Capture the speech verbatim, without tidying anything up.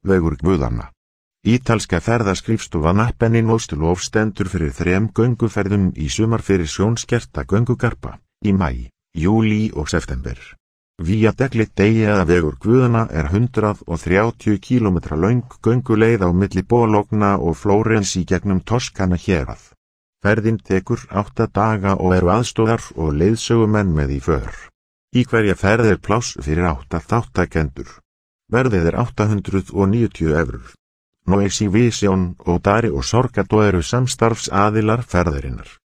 vegur guðanna. Ítalska ferðaskrifstofan Appennin Oslo stendur fyrir þrem gönguferðum í sumar fyrir sjónskerta göngugarpa, í maí, júlí og september. Via degli Dei eða vegur guðanna er hundrað og þrjátíu kílómetra löng gönguleið á milli Bologna og Flórens í gegnum Toskana hérað. Ferðin tekur átta daga og eru aðstoðar og leiðsögumenn með í för. Í hverja ferð er pláss fyrir átta þáttakendur. Verðið er átta hundruð níutíu evrur. Noisy Vision og Dari og Sorgato eru samstarfsaðilar ferðarinnar.